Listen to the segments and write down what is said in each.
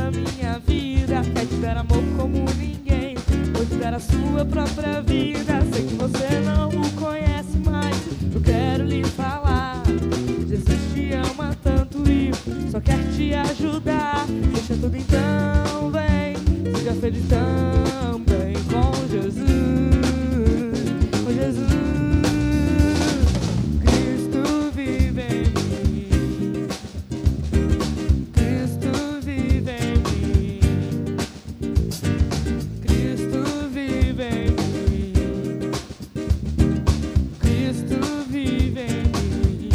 da minha vida, quer te dar amor como ninguém, vou te dar a sua própria vida. Sei que você não o conhece, mas eu quero lhe falar. Jesus te ama tanto e só quer te ajudar. Deixa tudo então, vem, seja feliz também com Jesus, com Jesus. Cristo vive em mim, Cristo vive em mim, Cristo vive em mim, Cristo vive em mim.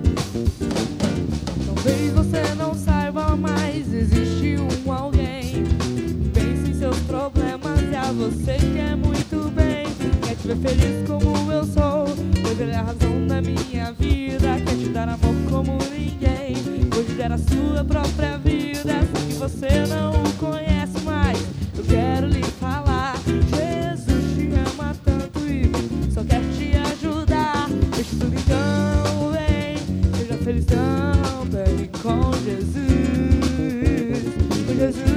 Talvez você não saiba, mas existe um alguém. Pense em seus problemas e a você quer muito bem. Quer te ver feliz como eu sou, pois ele é a razão da minha vida. Quer te dar amor como ninguém, vou te dar a sua própria vida. Sei que você não o conhece, mas eu quero lhe falar. Jesus te ama tanto e só quer te ajudar. Deixa tudo então, vem, seja feliz também com Jesus, com Jesus.